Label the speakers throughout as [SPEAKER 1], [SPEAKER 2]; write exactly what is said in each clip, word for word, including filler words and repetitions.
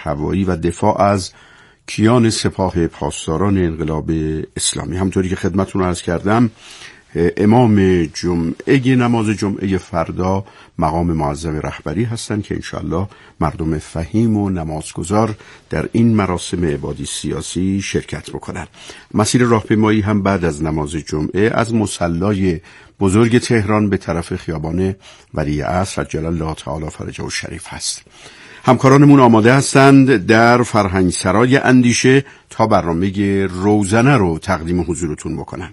[SPEAKER 1] هوایی و دفاع از کیان سپاه پاسداران انقلاب اسلامی. همونطوری که خدمتتون عرض کردم، امام جمعه نماز جمعه فردا مقام معظم رهبری هستند که انشاءالله مردم فهیم و نمازگزار در این مراسم عبادی سیاسی شرکت بکنن. مسیر راهپیمایی هم بعد از نماز جمعه از مصلی بزرگ تهران به طرف خیابان ولی عصر عجل الله تعالی فرجه و شریف هست. همکارانمون آماده هستند در فرهنگسرای اندیشه تا برنامه روزنه رو تقدیم حضورتون بکنن.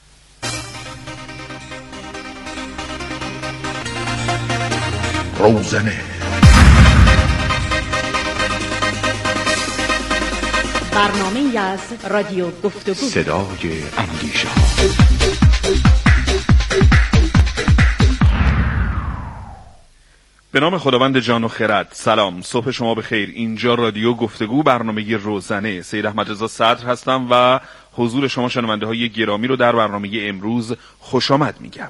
[SPEAKER 2] روزنه،
[SPEAKER 3] برنامه از رادیو گفتگو،
[SPEAKER 2] صدای اندیشه.
[SPEAKER 4] به نام خداوند جان و خرد. سلام، صبح شما بخیر. اینجا رادیو گفتگو، برنامه روزنه. سید احمد رضا صدر هستم و حضور شما شنونده های گرامی رو در برنامه امروز خوش آمد میگم.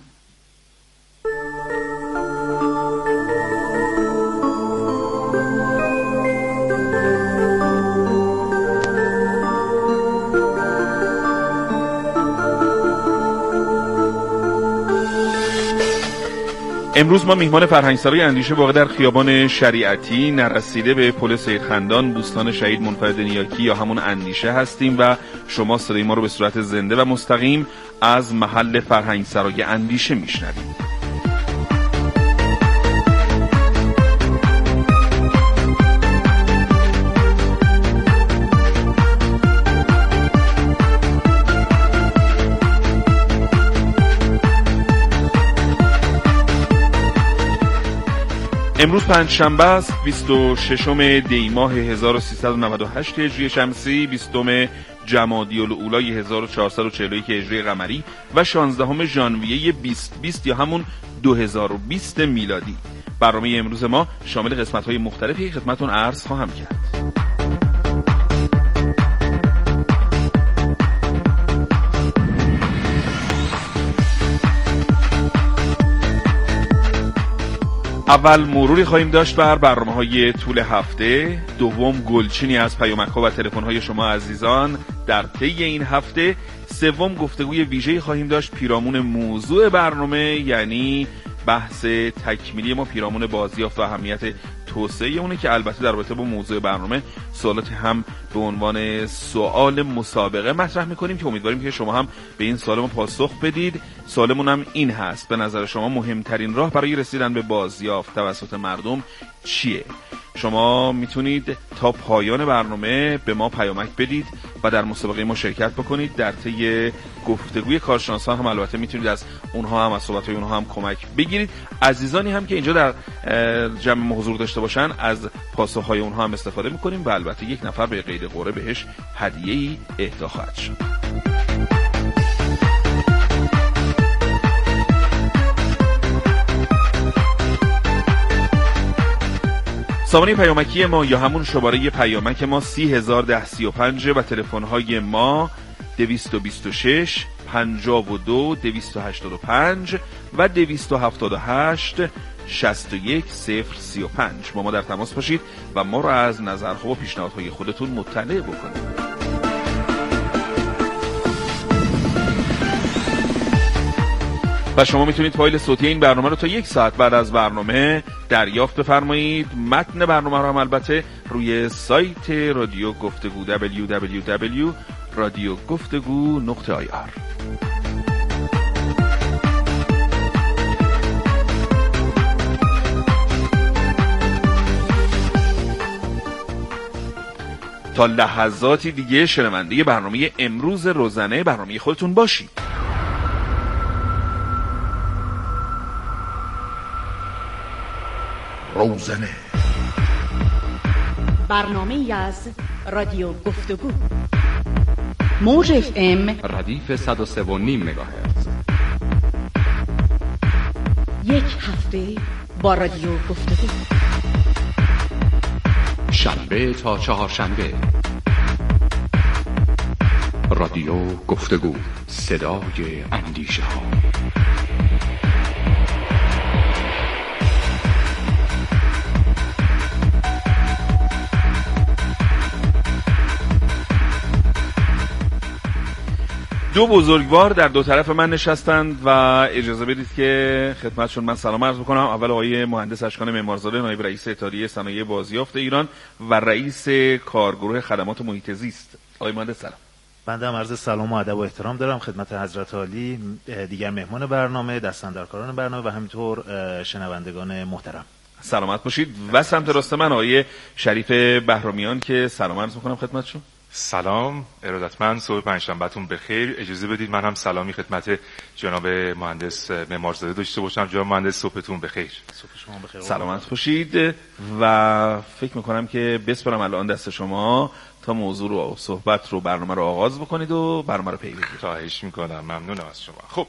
[SPEAKER 4] امروز ما میهمان فرهنگسرای اندیشه واقع در خیابان شریعتی نرسیده به پل سیدخندان بوستان شهید منفرد نیاکی یا همون اندیشه هستیم و شما صدای ما رو به صورت زنده و مستقیم از محل فرهنگسرای اندیشه میشنوید. امروز پنجشنبه است، بیست و ششم دی ماه هزار و سیصد و نود و هشت هجری شمسی، بیستم جمادی الاولی هزار و چهارصد و چهل و یک هجری قمری و شانزدهم ژانویه بیست بیست یا همون دو هزار و بیست میلادی. برنامه امروز ما شامل قسمت‌های مختلفی خدمتتون عرض خواهم کرد. اول مروری خواهیم داشت بر برنامه‌های طول هفته، دوم گلچینی از پیامک‌ها و تلفن‌های شما عزیزان در طی این هفته، سوم گفتگوی ویژه‌ای خواهیم داشت پیرامون موضوع برنامه، یعنی بحث تکمیلی ما پیرامون بازیافت و اهمیت توسعه اونه که البته در رابطه با موضوع برنامه سوالات هم به عنوان سوال مسابقه مطرح می‌کنیم که امیدواریم که شما هم به این سوال ما پاسخ بدید. سوالمون هم این هست: به نظر شما مهمترین راه برای رسیدن به بازیافت توسط مردم چیه؟ شما میتونید تا پایان برنامه به ما پیامک بدید و در مسابقه ما شرکت بکنید. در طی گفتگوی کارشناسان هم البته میتونید از اونها هم از صحبت‌های اونها هم کمک بگیرید. عزیزانی هم که اینجا در جمع ما حضور داشته باشن از پاسخ‌های اونها هم استفاده می‌کنیم و البته یک نفر به قید قرعه بهش هدیه‌ای اهدا خواهد شد. سامانه پیامکی ما یا همون شماره پیامک ما سی هزار ده سی و پنج و تلفن‌های ما دویست و بیست و شش پنجاه و دو دویست و هشتاد و پنج و دویست و هفتاد و هشت شصت و یک صفر سی و پنج. با ما در تماس باشید و ما را از نظرها و پیشنهادهای خودتون مطلع بکنید. و شما میتونید فایل صوتی این برنامه رو تا یک ساعت بعد از برنامه دریافت بفرمایید. متن برنامه رو هم البته روی سایت رادیو گفتگو دبلیو دبلیو دبلیو دات رادیو گفتگو نقطه آی آر. تا لحظاتی دیگه شنونده برنامه امروز روزنه برنامه خودتون باشید.
[SPEAKER 2] روزنه،
[SPEAKER 3] برنامه از رادیو گفتگو، موج اف ام
[SPEAKER 5] ردیف صد و سه و نیم مگاهرتز.
[SPEAKER 3] یک هفته با رادیو گفتگو،
[SPEAKER 5] شنبه تا چهارشنبه. رادیو گفتگو، صدای اندیشه ها.
[SPEAKER 4] دو بزرگوار در دو طرف من نشستند و اجازه بدید که خدمتشون من سلام عرض بکنم. اول آقای مهندس اشکان معمارزاده، نایب رئیس اتحادیه صنایع بازیافت ایران و رئیس کارگروه خدمات محیط زیست. آقای مهندس سلام.
[SPEAKER 6] بنده هم عرض سلام و ادب و احترام دارم خدمت حضرت عالی، دیگر مهمان برنامه، دستاندرکاران برنامه و همینطور شنوندگان محترم.
[SPEAKER 4] سلامت باشید. و سمت راست من آقای شریف بهرامیان که سلام عرض می‌کنم خدمتشون.
[SPEAKER 7] سلام، ارادتمند، صبح پنجشنبهتون بخیر. اجازه بدید من هم سلامی خدمت جناب مهندس معمارزاده داشته باشم. جناب مهندس صبحتون بخیر.
[SPEAKER 6] صبح شما بخیر.
[SPEAKER 4] سلامت باشید و فکر می‌کنم که بسپرم الان دست شما تا موضوع رو صحبت رو برنامه رو آغاز بکنید و برنامه رو پی بگیرید.
[SPEAKER 7] خواهش می‌کنم، ممنونم از شما. خب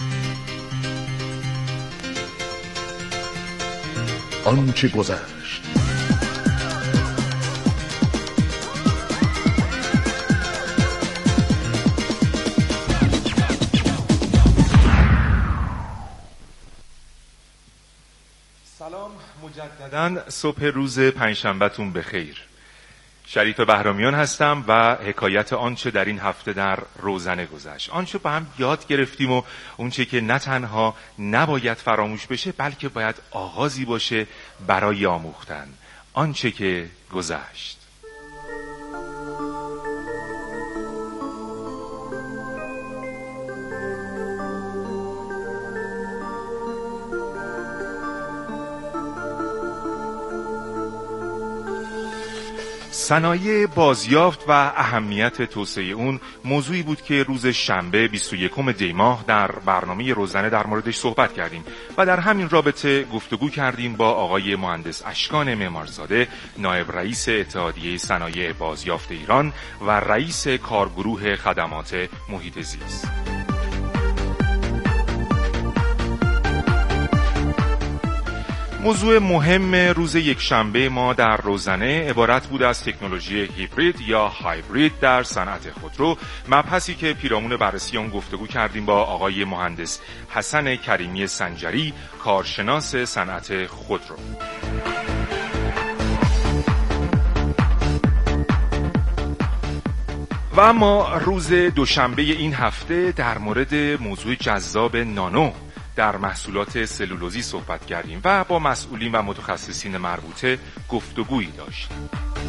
[SPEAKER 2] آنچه گذشت.
[SPEAKER 7] سلام مجدداً، صبح روز پنجشنبهتون بخیر. شریف بهرامیان هستم و حکایت آنچه در این هفته در روزنه گذشت، آنچه با هم یاد گرفتیم و اونچه که نه تنها نباید فراموش بشه بلکه باید آغازی باشه برای آموختن، آنچه که گذشت. صنایع بازیافت و اهمیت توسعه اون موضوعی بود که روز شنبه بیست و یکم دی ماه در برنامه روزنه در موردش صحبت کردیم و در همین رابطه گفتگو کردیم با آقای مهندس اشکان معمارزاده، نایب رئیس اتحادیه صنایع بازیافت ایران و رئیس کارگروه خدمات محیط زیست. موضوع مهم روز یکشنبه ما در روزنه عبارت بود از تکنولوژی هیبرید یا هایبرید در صنعت خودرو، مبحثی که پیرامون بررسی اون گفتگو کردیم با آقای مهندس حسن کریمی سنجری، کارشناس صنعت خودرو. و اما روز دوشنبه این هفته در مورد موضوع جذاب نانو در محصولات سلولوزی صحبت کردیم و با مسئولین و متخصصین مربوطه گفتگویی داشتیم.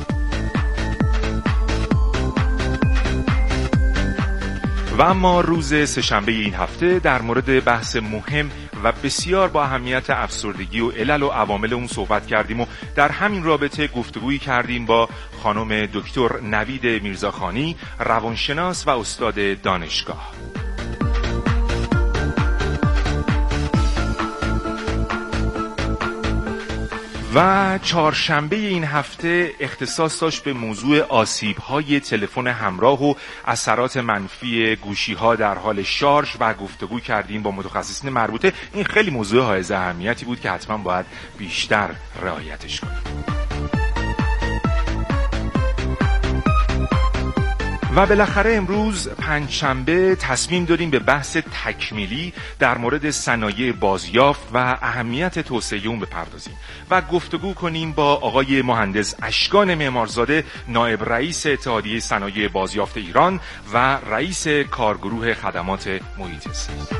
[SPEAKER 7] و اما روز سه‌شنبه این هفته در مورد بحث مهم و بسیار با اهمیت افسردگی و علل و عوامل اون صحبت کردیم و در همین رابطه گفتگویی کردیم با خانم دکتر نوید میرزاخانی، روانشناس و استاد دانشگاه. و چهارشنبه این هفته اختصاص داشت به موضوع آسیب‌های تلفن همراه و اثرات منفی گوشی‌ها در حال شارژ و گفتگو کردیم با متخصصین مربوطه. این خیلی موضوع حائز اهمیتی بود که حتما باید بیشتر رعایتش کنیم. و بالاخره امروز پنجشنبه تصمیم داریم به بحث تکمیلی در مورد صنایع بازیافت و اهمیت توسعه اون بپردازیم و گفتگو کنیم با آقای مهندس اشکان معمارزاده، نایب رئیس اتحادیه صنایع بازیافت ایران و رئیس کارگروه خدمات محیط زیست.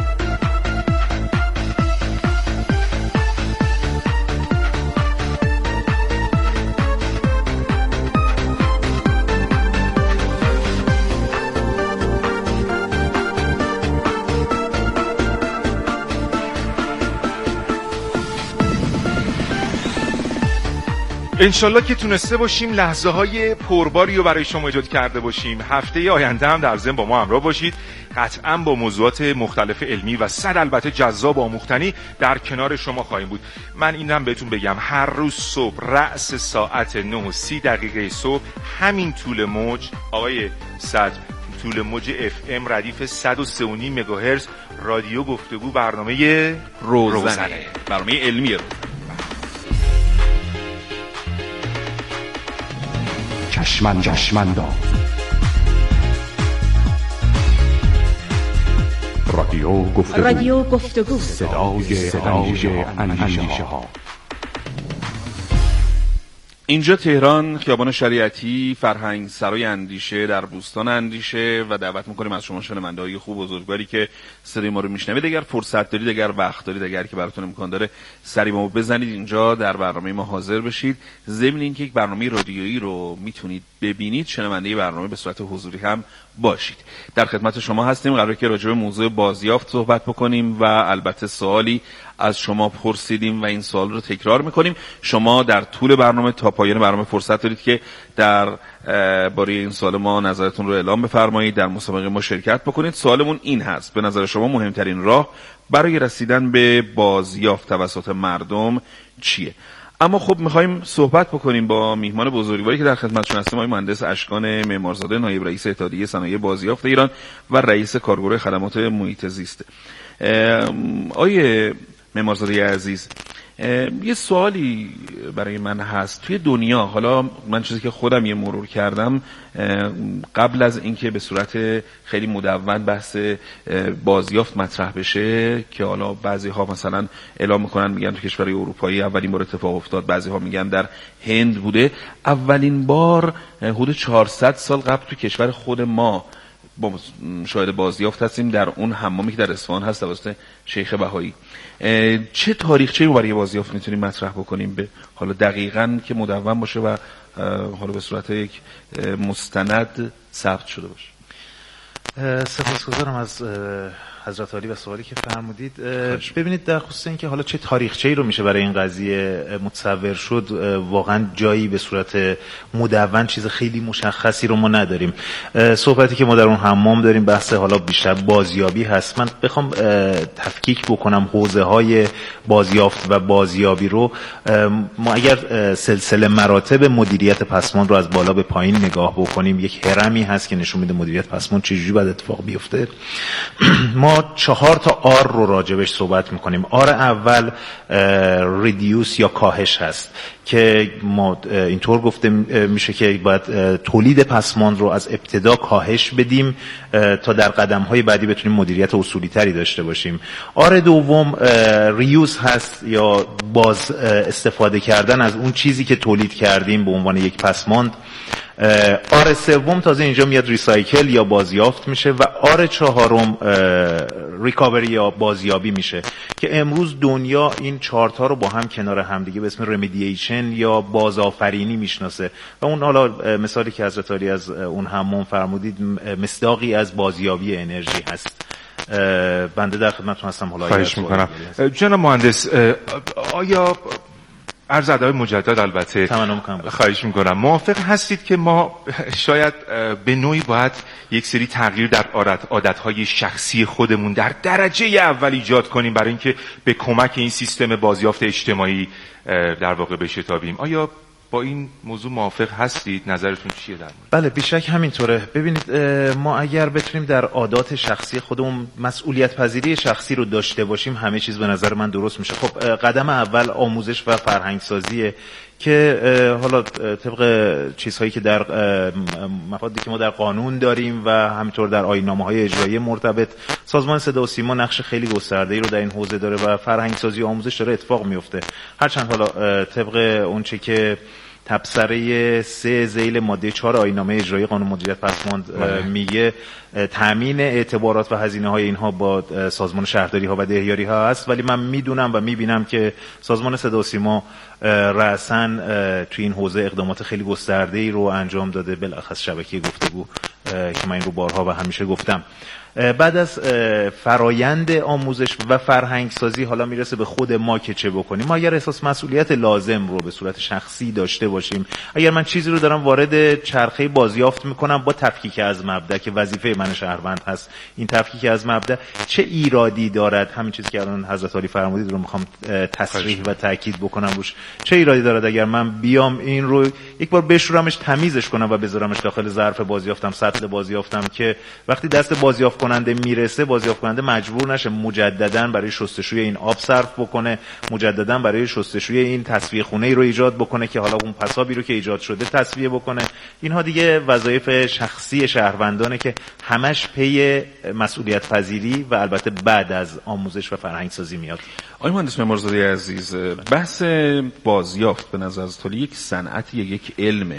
[SPEAKER 7] انشالله که تونسته باشیم لحظه های پرباری رو برای شما ایجاد کرده باشیم. هفته آینده هم در ضمن با ما همراه باشید. قطعاً با موضوعات مختلف علمی و صد البته جذاب آموختنی در کنار شما خواهیم بود. من اینم بهتون بگم هر روز صبح رأس ساعت نه و سی دقیقه صبح همین طول موج آقای صدر، طول موج اف ام ردیف صد و سه و نیم مگاهرتز رادیو گفتگو برنامه روزنه, روزنه.
[SPEAKER 4] برنامه علمی رو
[SPEAKER 5] چشمن چشمنداز رادیو گفتگو
[SPEAKER 3] رادیو گفتگو
[SPEAKER 5] صدای صدای اندیشه ها.
[SPEAKER 4] اینجا تهران، خیابان شریعتی، فرهنگ سرای اندیشه در بوستان اندیشه و دعوت میکنیم از شما شنونده‌های خوب بزرگواری که صدای ما رو میشنوید، اگر فرصت دارید، اگر وقت دارید، اگر که براتون امکان داره سری ما بزنید اینجا در برنامه ما حاضر بشید. ضمن اینکه یک برنامه رادیویی رو میتونید ببینید، شنونده برنامه به صورت حضوری هم باشید. در خدمت شما هستیم. قراره که راجع به موضوع بازیافت صحبت بکنیم و البته سوالی از شما پرسیدیم و این سوال رو تکرار میکنیم. شما در طول برنامه تا پایان برنامه فرصت دارید که در باره این سوال ما نظرتون رو اعلام بفرمایید، در مسابقه ما شرکت بکنید. سوالمون این هست: به نظر شما مهمترین راه برای رسیدن به بازیافت توسط مردم چیه؟ اما خب میخوایم صحبت بکنیم با میهمان بزرگواری که در خدمتشون هستیم، آقای مهندس اشکان معمارزاده، نایب رئیس اتحادیه صنایع بازیافت ایران و رئیس کارگروه خدمات محیط زیست. آقای معمارزاده عزیز، یه سوالی برای من هست. توی دنیا، حالا من چیزی که خودم یه مرور کردم قبل از اینکه به صورت خیلی مدون بحث بازیافت مطرح بشه، که حالا بعضی ها مثلا اعلام میکنن میگن تو کشور اروپایی اولین بار اتفاق افتاد، بعضی ها میگن در هند بوده، اولین بار حدود چهارصد سال قبل تو کشور خود ما با شاهد بازیافت هستیم در اون حمامی که در اصفهان هست توسط شیخ بهایی. چه تاریخچه‌ای برای بازیافت میتونیم مطرح بکنیم به حالا دقیقاً که مدون باشه و حالا به صورت یک مستند ثبت شده باشه؟
[SPEAKER 6] سپاسگزارم از حضرت عالی و سوالی که فرمودید. ببینید، در خصوص این که حالا چه تاریخچه‌ای رو میشه برای این قضیه متصور شد، واقعا جایی به صورت مدون چیز خیلی مشخصی رو ما نداریم. صحبتی که ما در اون حمام داریم بحث حالا بیشتر بازیابی هست. من بخوام تفکیک بکنم حوزه‌های بازیافت و بازیابی رو، ما اگر سلسله مراتب مدیریت پسماند رو از بالا به پایین نگاه بکنیم، یک هرمی هست که نشون میده مدیریت پسماند چجوری باید اتفاق بیفته. ما چهار تا آر رو راجبش صحبت میکنیم. آر اول ریدیوس یا کاهش هست که ما اینطور گفته میشه که باید تولید پسماند رو از ابتدا کاهش بدیم تا در قدم‌های بعدی بتونیم مدیریت اصولی تری داشته باشیم. آر دوم ریوز هست یا باز استفاده کردن از اون چیزی که تولید کردیم به عنوان یک پسماند. آر سوم تازه اینجا میاد ریسایکل یا بازیافت میشه و آر چهارم ریکاوری یا بازیابی میشه که امروز دنیا این چهار تا رو با هم کنار هم دیگه به اسم رمیدییشن یا بازآفرینی میشناسه و اون حالا مثالی که حضرت عالی از اون حمام فرمودید مصداقی از بازیابی انرژی هست. بنده در خدمتتون هستم. حالا
[SPEAKER 7] خواهش میکنم. جناب مهندس، آیا عرض ادب مجدد البته
[SPEAKER 6] تمام کنم.
[SPEAKER 7] خواهش میکنم. موافق هستید که ما شاید به نوعی باید یک سری تغییر در عادتهای شخصی خودمون در درجه اول ایجاد کنیم برای اینکه به کمک این سیستم بازیافت اجتماعی در واقع بشتابیم؟ آیا با این موضوع موافق هستید؟ نظرتون چیه در مورد؟
[SPEAKER 6] بله، بیشک همینطوره. ببینید، ما اگر بتونیم در عادات شخصی خودمون مسئولیت پذیری شخصی رو داشته باشیم، همه چیز به نظر من درست میشه. خب قدم اول آموزش و فرهنگ سازیه که حالا طبق چیزهایی که در مفادی که ما در قانون داریم و همینطور در آیین‌نامه‌های اجرایی مرتبط، سازمان صدا و سیما نقش خیلی گسترده‌ای رو در این حوزه داره و فرهنگ سازی و آموزش داره اتفاق میفته. هرچند حالا طبق اون چه که تبصره سه ذیل ماده چهار آیین‌نامه اجرایی قانون مدیریت پسماند میگه تامین اعتبارات و هزینه‌های اینها با سازمان شهرداری ها و دهیاری ها هست، ولی من میدونم و میبینم که سازمان صدا و سیما رأساً توی این حوزه اقدامات خیلی گسترده‌ای رو انجام داده، بالاخص شبکه گفتگو که من این رو بارها و همیشه گفتم. بعد از فرایند آموزش و فرهنگ سازی حالا میرسه به خود ما که چه بکنیم. ما اگر احساس مسئولیت لازم رو به صورت شخصی داشته باشیم، اگر من چیزی رو دارم وارد چرخه بازیافت میکنم با تفکیک از مبدا که وظیفه من شهروند هست، این تفکیک از مبدا چه ایرادی دارد؟ همین چیزی که الان حضرت عالی فرمودید رو میخوام تصریح و تاکید بکنم روش. چه ایرادی دارد اگر من بیام این رو یک بار بشورمش، تمیزش کنم و بذارمش داخل ظرف بازیافتم، سطل بازیافتم، که وقتی دست بازیافت کننده میرسه بازیافت کننده مجبور نشه مجددا برای شستشوی این آب صرف بکنه، مجددا برای شستشوی این تصفیه خونه ای رو ایجاد بکنه که حالا اون پسابی رو که ایجاد شده تصفیه بکنه. اینها دیگه وظایف شخصی شهروندانه که همش پی مسئولیت پذیری و البته بعد از آموزش و فرهنگ سازی میاد.
[SPEAKER 4] آقای مهندس معمارزاده عزیز، بحث بازیافت به نظر از تو یک صنعت یا یک علمه؟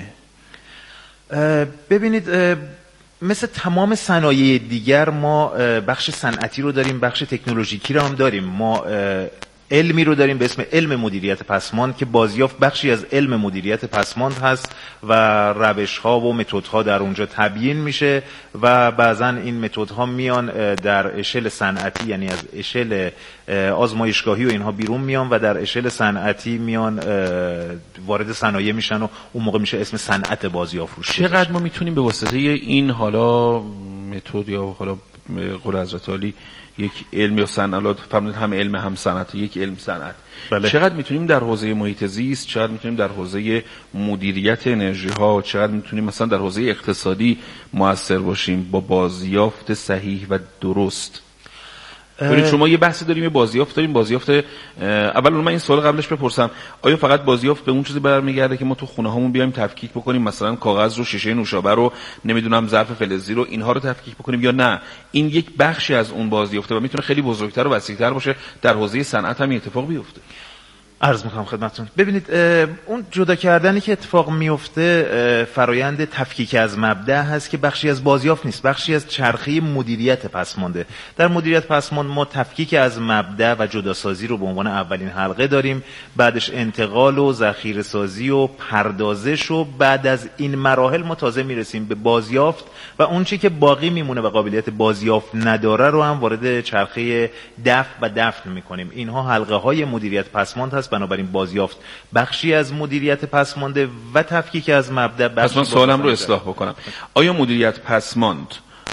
[SPEAKER 6] ببینید مثل تمام صنایع دیگر ما بخش صنعتی رو داریم، بخش تکنولوژیکی رو هم داریم. ما علمی رو داریم به اسم علم مدیریت پسماند که بازیافت بخشی از علم مدیریت پسماند هست و روش‌ها و متدها در اونجا تبیین میشه و بعضا این متدها میان در اشل صنعتی، یعنی از اشل آزمایشگاهی و اینها بیرون میان و در اشل صنعتی میان وارد صنایع میشن و اون موقع میشه اسم صنعت بازیافت روش.
[SPEAKER 4] چقدر ما میتونیم به واسطه این حالا متد یا حالا قول حضرت عالی یک علم یا صنعت، فرمودید هم علم هم صنعت، یک علم صنعت، بله. چقدر میتونیم در حوزه محیط زیست، چقدر میتونیم در حوزه مدیریت انرژی ها، چقدر میتونیم مثلا در حوزه اقتصادی موثر باشیم با بازیافت صحیح و درست؟ ببینید شما یه بحثی داریم، یه بازیافت داریم، بازیافت اول من این سوال قبلش بپرسم، آیا فقط بازیافت به اون چیزی برمیگرده که ما تو خونه هامون بیایم تفکیک بکنیم، مثلا کاغذ رو، شیشه نوشابه رو، نمیدونم ظرف فلزی رو، اینها رو تفکیک بکنیم، یا نه این یک بخشی از اون بازیافته و میتونه خیلی بزرگتر و وسیع‌تر باشه، در حوزه صنعت هم اتفاق بیفته؟
[SPEAKER 6] عرض میکنم خدمتتون. ببینید اون جدا کردنی که اتفاق میفته فرایند تفکیک از مبدأ هست که بخشی از بازیافت نیست، بخشی از چرخه مدیریت پسمانده. در مدیریت پسماند ما تفکیک از مبدأ و جداسازی رو به عنوان اولین حلقه داریم، بعدش انتقال و ذخیره سازی و پردازش و بعد از این مراحل ما تازه میرسیم به بازیافت و اون چیزی که باقی میمونه و قابلیت بازیافت نداره رو هم وارد چرخه دفع و دفن میکنیم. اینها حلقه های مدیریت پسماند هست. بنابراین بازیافت بخشی از مدیریت پسمانده و تفکیک از مبدأ بخشی.
[SPEAKER 4] پس من سوالم رو اصلاح بکنم، آیا مدیریت پسماند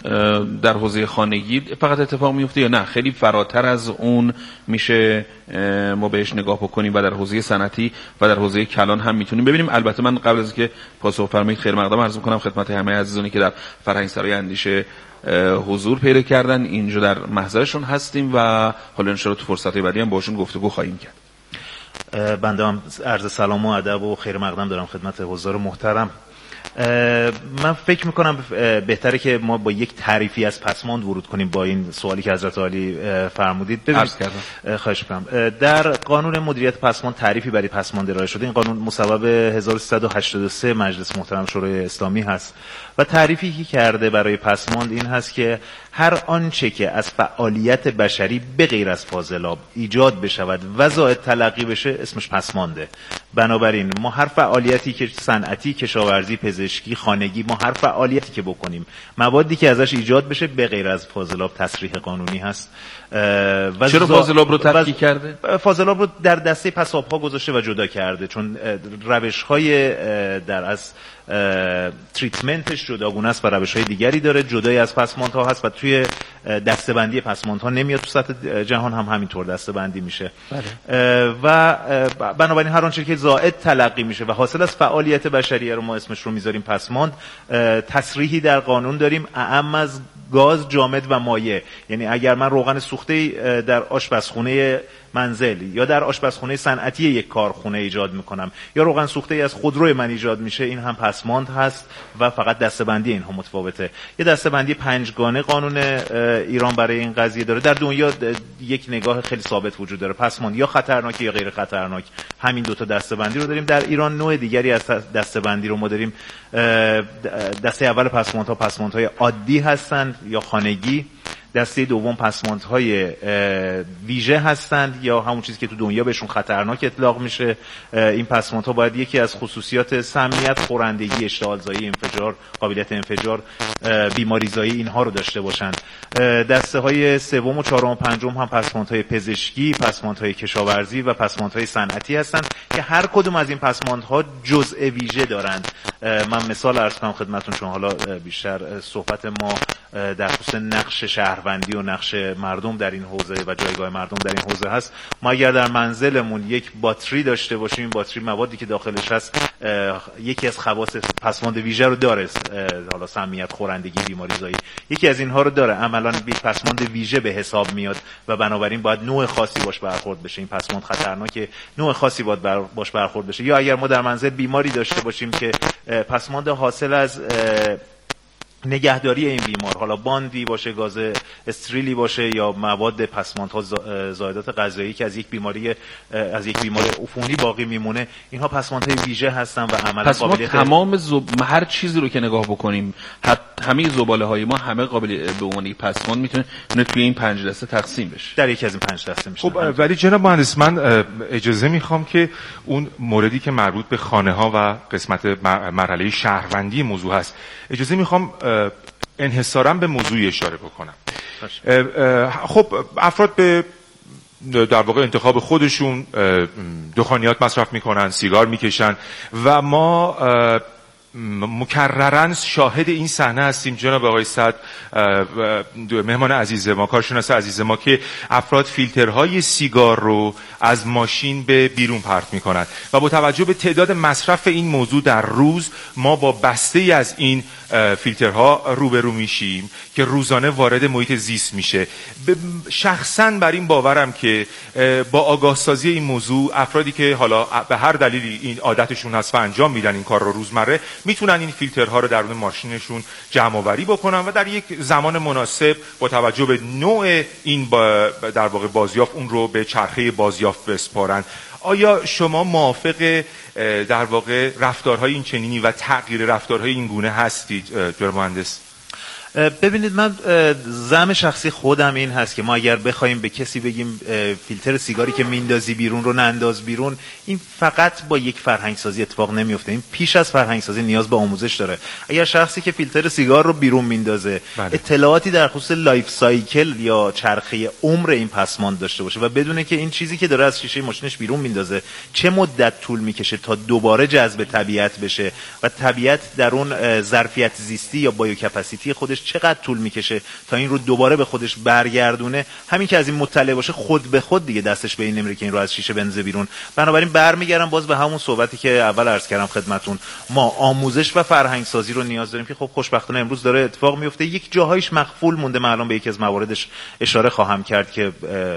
[SPEAKER 4] در حوزه خانگی فقط اتفاق میفته یا نه خیلی فراتر از اون میشه ما بهش نگاه بکنیم و در حوزه صنعتی و در حوزه کلان هم میتونیم ببینیم؟ البته من قبل از اینکه پاسخ فرمایید خیر مقدم عرض میکنم خدمت همه عزیزانی که در فرهنگ سرای اندیشه حضور پیدا کردن، اینجا در محضرشون هستیم و حالا ان شاءالله تو فرصت بعدی هم باشون گفتگو خواهیم کرد.
[SPEAKER 6] بنده هم عرض سلام و ادب و خیر مقدم دارم خدمت حضار محترم. من فکر میکنم بهتره که ما با یک تعریفی از پسماند ورود کنیم با این سوالی که حضرت عالی فرمودید.
[SPEAKER 4] عرض کردم.
[SPEAKER 6] خواهش میکنم. در قانون مدیریت پسماند تعریفی برای پسماند ارائه شده. این قانون مصوب هزار و سیصد و هشتاد و سه مجلس محترم شورای اسلامی هست و تعریفی که کرده برای پسماند این هست که هر آنچه که از فعالیت بشری به غیر از فاضلاب ایجاد بشود و زائد تلقی بشه اسمش پسمانده. بنابراین ما هر فعالیتی که صنعتی، کشاورزی، پزشکی، خانگی، ما هر فعالیتی که بکنیم موادی که ازش ایجاد بشه به غیر از فاضلاب تصریح قانونی هست.
[SPEAKER 4] و چرا فاضلاب رو تفکیک کرده؟
[SPEAKER 6] فاضلاب رو در دسته پساب‌ها گذاشته و جدا کرده چون روش‌های در از تریتمنتش جداگونه است و روش‌های دیگری داره، جدای از پسماندها هست و توی دسته‌بندی پسماندها نمیاد. تو سطح جهان هم همینطور دسته‌بندی میشه. بله. و بنابراین هر آنچه که زائد تلقی میشه و حاصل از فعالیت بشریه رو ما اسمش رو میذاریم پسماند. تصریحی در قانون داریم اعم از گاز، جامد و مایع. یعنی اگر من روغن سوخته در آشپزخونه منزل یا در آشپزخونه صنعتی یک کارخونه ایجاد میکنم یا روغن سوخته از خودروی من ایجاد میشه، این هم پسماند هست و فقط دسته‌بندی اینها متفاوته. یه دسته‌بندی پنجگانه قانون ایران برای این قضیه داره. در دنیا یک نگاه خیلی ثابت وجود داره، پسماند یا خطرناک یا غیر خطرناک. همین دو تا دسته‌بندی رو داریم. در ایران نوع دیگری از دسته‌بندی رو ما داریم. دسته اول پسماندها پسماندهای عادی هستند یا خانگی، دسته دوم پسماندهای ویژه هستند یا همون چیزی که تو دنیا بهشون خطرناک اطلاق میشه. این پسماندها باید یکی از خصوصیات سمیت، خورندگی، اشتعالزایی، انفجار، قابلیت انفجار، بیماریزایی اینها رو داشته باشند. دسته های سوم و چهارم و پنجم هم پسماندهای پزشکی، پسماندهای کشاورزی و پسماندهای صنعتی هستند که هر کدوم از این پسماندها جزء ویژه دارند. من مثال عرض کنم خدمتتون، چون حالا بیشتر صحبت ما در خصوص نقش شهروندی و نقش مردم در این حوزه و جایگاه مردم در این حوزه هست. ما اگر در منزلمون یک باتری داشته باشیم، این باتری موادی که داخلش هست یکی از خواص پسماند ویژه رو داره، حالا سمیت، خورندگی، بیماری زایی، یکی از اینها رو داره، عملاً بی پسماند ویژه به حساب میاد و بنابراین باید نوع خاصی باش برخورد بشه. این پسماند خطرناکه، نوع خاصی باید بر باش برخورد بشه. یا اگر ما در منزل بیماری داشته باشیم که پسماند حاصل از نگهداری این بیمار، حالا باندی باشه، گاز استریلی باشه، یا مواد پسماندها، زایدات غذایی که از یک بیماری از یک بیماری عفونی باقی میمونه، اینها پسماندهای ویژه هستن و عملا قابلیت
[SPEAKER 4] تمام زب... هر چیزی رو که نگاه بکنیم، همه زباله های ما همه قابل به عنوان پسماند میتونه توی این پنج دسته تقسیم بشه،
[SPEAKER 6] در یک از این پنج دسته میشه.
[SPEAKER 7] خب ولی جناب مهندس، من اجازه میخوام که اون موردی که مربوط به خانه ها و قسمت مرحله شهروندی موضوع هست، اجازه میخوام انحصارا به موضوع اشاره بکنم. خب افراد به در واقع انتخاب خودشون دخانیات مصرف میکنن، سیگار میکشن و ما مکررن شاهد این صحنه هستیم جناب آقای سعد، مهمان عزیز ما، کارشناس عزیز ما، که افراد فیلترهای سیگار رو از ماشین به بیرون پرت میکنن و با توجه به تعداد مصرف این موضوع در روز ما با بسته ای از این فیلترها روبرو میشیم که روزانه وارد محیط زیست میشه. شخصا بر این باورم که با آگاه سازی این موضوع افرادی که حالا به هر دلیلی این عادتشون هست و انجام میدن این کار رو روزمره، میتونن این فیلترها رو درون ماشینشون جمع آوری بکنن و در یک زمان مناسب با توجه به نوع این با در واقع بازیافت اون رو به چرخه بازیافت بسپارن. آیا شما موافق در واقع رفتارهای این چنینی و تغییر رفتارهای این گونه هستید جناب مهندس؟
[SPEAKER 6] ببینید، من زعم شخصی خودم این هست که ما اگر بخوایم به کسی بگیم فیلتر سیگاری که میندازی بیرون رو ننداز بیرون، این فقط با یک فرهنگ سازی اتفاق نمیفته. این پیش از فرهنگ سازی نیاز به آموزش داره. اگر شخصی که فیلتر سیگار رو بیرون میندازه بله. اطلاعاتی در خصوص لایف سایکل یا چرخه عمر این پسماند داشته باشه و بدونه که این چیزی که داره از شیشه ماشینش بیرون میندازه چه مدت طول میکشه تا دوباره جذب طبیعت بشه و طبیعت در اون ظرفیت زیستی یا بایوکپاسیتی خودش چقدر طول میکشه تا این رو دوباره به خودش برگردونه، همین که از این مطلع باشه خود به خود دیگه دستش به این نمیره که این رو از شیشه بنزه بیرون. بنابراین برمیگردم باز به همون صحبتی که اول عرض کردم خدمتون، ما آموزش و فرهنگ سازی رو نیاز داریم که خب خوشبختانه امروز داره اتفاق میفته. یک جاهایش مخفول مونده، من الان به یکی از مواردش اشاره خواهم کرد که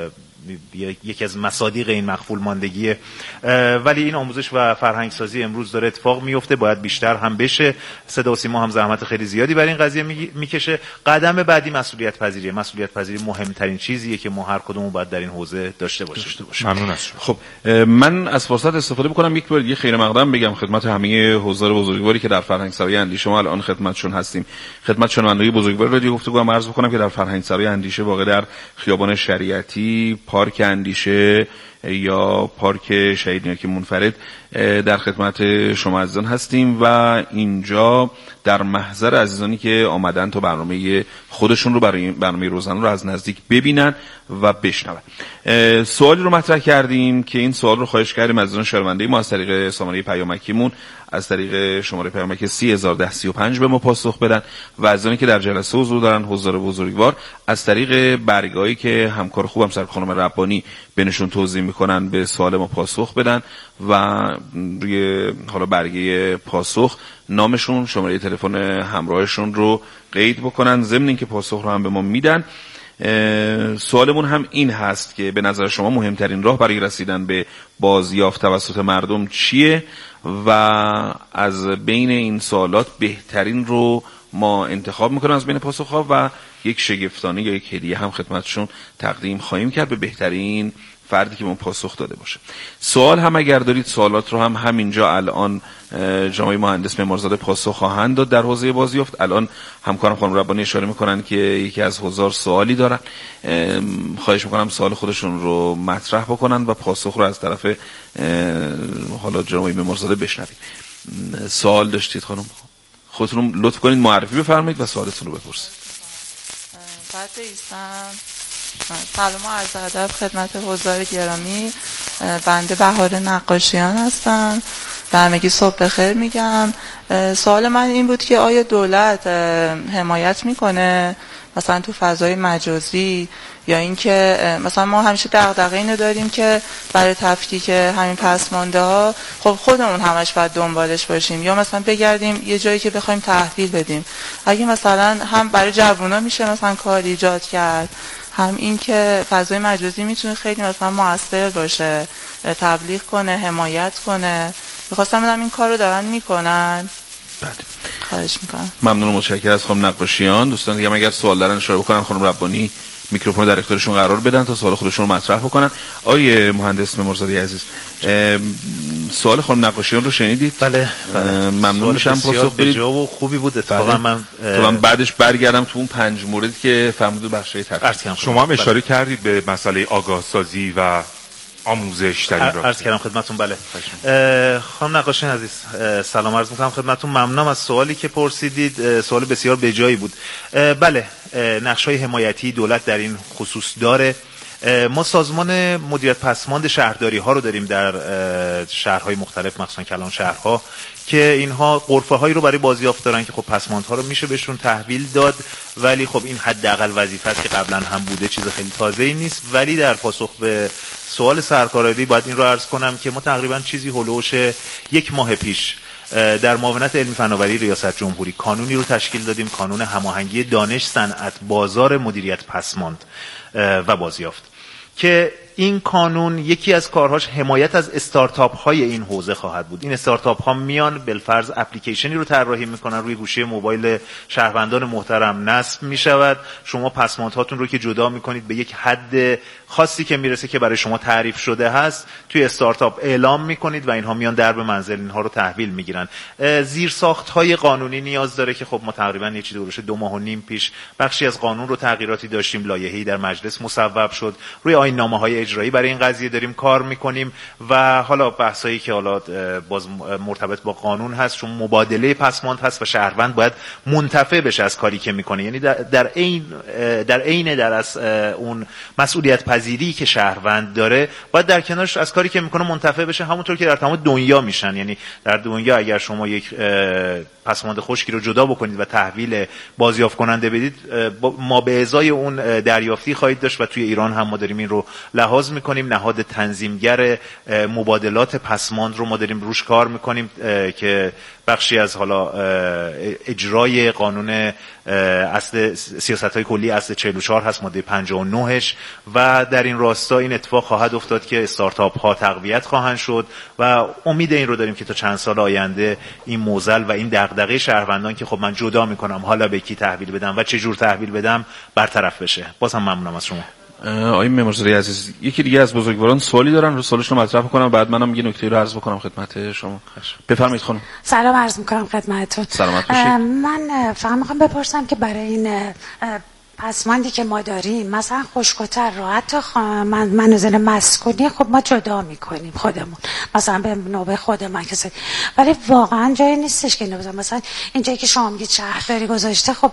[SPEAKER 6] یکی از مصادیق این مخفول ماندگیه، ولی این آموزش و فرهنگ سازی امروز داره اتفاق میفته، باید بیشتر هم بشه. صدا و سیما هم زحمت خیلی زیادی برای این قضیه میکشه. قدم بعدی مسئولیت پذیریه. مسئولیت پذیری مهمترین چیزیه که ما هر کدوم باید در این حوزه داشته باشیم.
[SPEAKER 7] ممنون از شما.
[SPEAKER 4] خب من از فرصت استفاده بکنم یک بار دیگه خیر مقدم بگم خدمت همه حضار بزرگواری که در فرهنگ سرای اندیشه ما الان خدمتشون هستیم. خدمت شنوندگان بزرگوار رادیو گفتگو هم عرض بکنم که در فرهنگ سرای اندیشه واقع در خیابان شریعتی، پارک اندیشه یا پارک شهید نیاک منفرد در خدمت شما عزیزان هستیم و اینجا در محضر عزیزانی که آمدن تا برنامه خودشون رو برای برنامه روزانه رو از نزدیک ببینن و بشنون. سوالی رو مطرح کردیم که این سوال رو خواهش کردیم از عزیزان شنونده ما از طریق سامانه پیامکیمون از طریق شماره پیامک سی هزار و ده سی و پنج به ما پاسخ بدن و عزیزانی که در جلسه حضور دارن حضار بزرگوار از طریق برگه‌ای که همکار خوبم سر خانم ربانی بهشون توضیح میکنن به سوال ما پاسخ بدن و روی حالا برگه پاسخ نامشون، شماره تلفن همراهشون رو قید بکنن، ضمن اینکه پاسخ رو هم به ما میدن. سوالمون هم این هست که به نظر شما مهمترین راه برای رسیدن به بازیافت توسط مردم چیه و از بین این سوالات بهترین رو ما انتخاب میکنیم از بین پاسخها و یک شگفتانه یا یک هدیه هم خدمتشون تقدیم خواهیم کرد به بهترین فردی که من پاسخ داده باشه. سوال هم اگر دارید سوالات رو هم همینجا الان جناب مهندس معمارزاده پاسخ خواهند داد در حوزه بازیافت. الان همکارم خانم ربانی اشاره میکنن که یکی از هزار سوالی دارن، خواهش میکنم سوال خودشون رو مطرح بکنن و پاسخ رو از طرف حالا جناب معمارزاده بشنوید. سوال داشتید خانم؟ خودتون لطف کنید معرفی بفرمایید و سوالتون رو بپرسید.
[SPEAKER 8] بعد ایستم. سلام و عرض ادب خدمت حضار گرامی. بنده بهار نقاشیان هستم. به همگی صبح بخیر میگم. سوال من این بود که آیا دولت حمایت میکنه مثلا تو فضای مجازی، یا اینکه مثلا ما همیشه دغدغه اینو داریم که برای تفکیک همین پسمانده ها خب خودمون همش باید دنبالش باشیم، یا مثلا بگردیم یه جایی که بخوایم تحویل بدیم. اگه مثلا هم برای جوونا میشه مثلا کار ایجاد کرد، هم این که فضای مجازی میتونه خیلی مثلا موثر باشه، تبلیغ کنه، حمایت کنه. میخواستم بدم این کار رو دارن میکنن.
[SPEAKER 4] بله،
[SPEAKER 8] خواهش میکنم.
[SPEAKER 4] ممنون و متشکرم از خانم نقاشیان. دوستان دیگه اگر سوال دارن اشاره بکنن، خانم ربانی میکروفون در اختیارشون قرار بدن تا سوال خودشون رو مطرح بکنن. آقای مهندس ممرزادی عزیز، سوال خانم نقاشیان رو شنیدید؟
[SPEAKER 6] بله, بله.
[SPEAKER 4] ممنون میشم پاسخ بدید.
[SPEAKER 6] و خوبی بود اتفاقا. من
[SPEAKER 4] تو من بعدش برگردم تو اون پنج موردی که فرمودید بخشای تفصیلی.
[SPEAKER 7] شما هم اشاره کردید به مسئله آگاه سازی و آموزش در این رابطه.
[SPEAKER 6] عرض کردم خدمتتون. بله خانم نقاشی عزیز، سلام عرض می‌کنم خدمتتون. ممنونم از سوالی که پرسیدید، سوال بسیار بجایی بود. بله، نقش‌های حمایتی دولت در این خصوص داره. ما سازمان مدیریت پسماند شهرداری ها رو داریم در شهرهای مختلف، مخصوصا کلان شهرها، که اینها غرفه هایی رو برای بازیافت دارن که خب پسماندها رو میشه بهشون تحویل داد، ولی خب این حداقل وظیفه است که قبلا هم بوده، چیز خیلی تازه‌ای نیست. ولی در پاسخ به سوال سرکار عالی باید این رو عرض کنم که ما تقریبا چیزی هولوش یک ماه پیش در معاونت علمی فناوری ریاست جمهوری کانونی رو تشکیل دادیم، کانون هماهنگی دانش، صنعت، بازار، مدیریت پسماند و بازیافت، که این کانون یکی از کارهاش حمایت از استارتاپ های این حوزه خواهد بود. این استارتاپ ها میان بالفرض اپلیکیشنی رو طراحی میکنن، روی گوشی موبایل شهروندان محترم نصب میشود. شما پسماندهاتون رو که جدا میکنید به یک حد خاصی که میرسه که برای شما تعریف شده هست، توی استارتاپ اعلام میکنید و اینها میان درب منزل اینها رو تحویل میگیرن. زیرساخت های قانونی نیاز داره که خب ما تقریبا یه چیزی دورش دو ماه و نیم پیش بخشی از قانون رو تغییراتی داشتیم، لایحه‌ای در مجلس مصوب شد، روی آیین‌نامه‌های اجرایی برای این قضیه داریم کار میکنیم و حالا بحثایی که حالا باز مرتبط با قانون هست، چون مبادله پسماند هست و شهروند باید منتفع بشه از کاری که میکنه، یعنی در عین در عین در از اون مسئولیت پذیری که شهروند داره باید در کنارش از کاری که میکنه منتفع بشه، همونطور که در تمام دنیا میشن. یعنی در دنیا اگر شما یک پسماند خشکی رو جدا بکنید و تحویل بازیافت کننده بدید، ما به ازای اون دریافتی خواهید داشت و توی ایران هم ما داریم این رو لحاظ میکنیم. نهاد تنظیمگر مبادلات پسماند رو ما داریم روش کار میکنیم که بخشی از حالا اجرای قانون اصل سیاست‌های کلی اصل چهل و چهار هست، ماده پنجاه و نهش، و در این راستا این اتفاق خواهد افتاد که استارتاپ ها تقویت خواهند شد و امید این رو داریم که تا چند سال آینده این موزل و این دغدغه شهروندان که خب من جدا میکنم حالا به کی تحویل بدم و چه جور تحویل بدم برطرف بشه. بازم ممنونم از شما.
[SPEAKER 4] آقای ممرزادی عزیز، یکی دیگه از بزرگواران سوالی دارن، رو سوالش رو مطرح کنم، بعد منم یه نکته رو عرض بکنم خدمت شما. بفرمایید خانم.
[SPEAKER 9] سلام عرض میکنم خدمتتون.
[SPEAKER 4] سلامت باشید.
[SPEAKER 9] من فقط میخوام بپرسم که برای این پسماندی که ما داریم، مثلا خشک‌تر رو حتی من منازل مسکونی خب ما جدا میکنیم خودمون، مثلا به نوبه خود من کسی، ولی واقعا جایی نیستش که اینو مثلا اینجایی که شما میگید شهرداری گذاشته، خب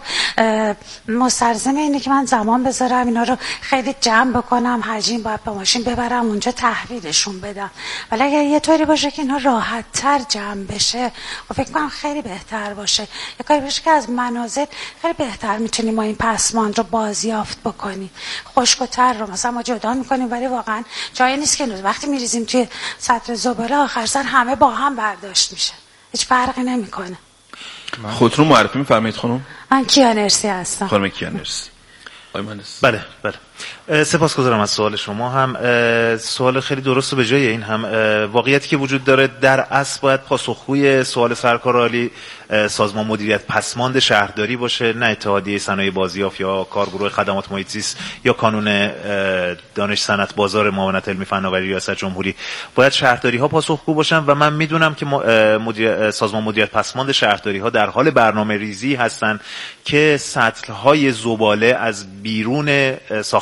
[SPEAKER 9] مستلزم اینه که من زمان بذارم اینا رو خیلی جمع بکنم، حجیم باید با ماشین ببرم اونجا تحویلشون بدم. ولی اگر یه طوری باشه که اینا راحت تر جمع بشه، خب فکر کنم خیلی بهتر باشه. یه کاری باشه که از منازل خیلی بهتر میتونیم ما این پسماند رو بازیافت بکنیم. خشک و تر رو مثلا ما جدا میکنیم، ولی واقعا جایی نیست که وقتی میریزیم توی سطل زباله آخر سر همه با هم برداشت میشه، هیچ فرقی نمیکنه.
[SPEAKER 4] خودتون معرفی میفرمایید خانم؟
[SPEAKER 9] من کیانرسی هستم.
[SPEAKER 4] خانم کیانرسی. آقای مهندس.
[SPEAKER 6] بله بله. سپاسگزارم از سوال شما. هم سوال خیلی درست و به جای این هم واقعیتی که وجود داره در اصل باید پاسخگوی سوال سرکار عالی سازمان مدیریت پسماند شهرداری باشه، نه اتحادیه صنایع بازیافت یا کارگروه خدمات محیط زیست یا کانون دانش صنعت بازار معاونت علمی فناوری ریاست جمهوری. باید شهرداری ها پاسخگو باشن و من میدونم که مدیر... سازمان مدیریت پسماند شهرداری ها در حال برنامه ریزی هستن که سطل های زباله از بیرون ساخت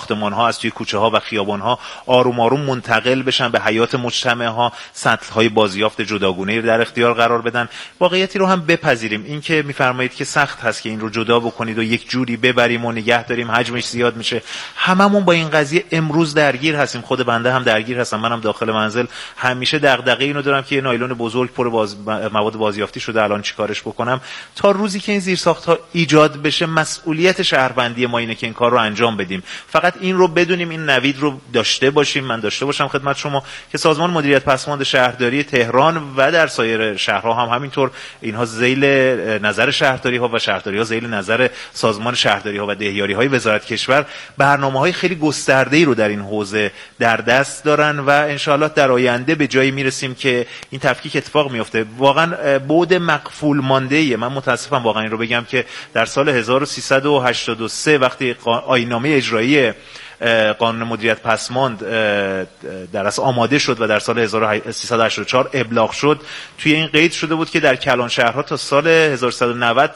[SPEAKER 6] ساختمان ها از توی کوچه ها و خیابان ها آروم آروم منتقل بشن به حیات مجتمع ها، سطح های بازیافت جداگانه رو در اختیار قرار بدن. واقعیتی رو هم بپذیریم. این که میفرمایید که سخت هست که این رو جدا بکنید و یک جوری ببریم و نگه داریم، حجمش زیاد میشه. هممون با این قضیه امروز درگیر هستیم، خود بنده هم درگیر هستم. منم داخل منزل همیشه دغدغه اینو دارم که یه نایلون بزرگ پر باز... مواد بازیافتی شده، الان چیکارش بکنم. تا روزی که این زیرساخت‌ها ایجاد بشه مسئولیت شهروندی ما اینه که این کار رو انجام بدیم. فقط این رو بدونیم، این نوید رو داشته باشیم، من داشته باشم خدمت شما که سازمان مدیریت پسماند شهرداری تهران و در سایر شهرها هم همینطور اینها ذیل نظر شهرداری‌ها و شهرداری‌ها ذیل نظر سازمان شهرداری‌ها و دهیاری‌های وزارت کشور برنامه‌های خیلی گسترده‌ای رو در این حوزه در دست دارن و انشاءالله در آینده به جایی میرسیم که این تفکیک اتفاق میفته. واقعا بعد مقفول مانده‌ای، من متاسفم واقعا این رو بگم که در سال هزار و سیصد و هشتاد و سه وقتی آیین‌نامه اجرایی قانون مدیریت پسماند در اصل آماده شد و در سال هزار و سیصد و هشتاد و چهار ابلاغ شد، توی این قید شده بود که در کلان شهرها تا سال هزار و سیصد و نود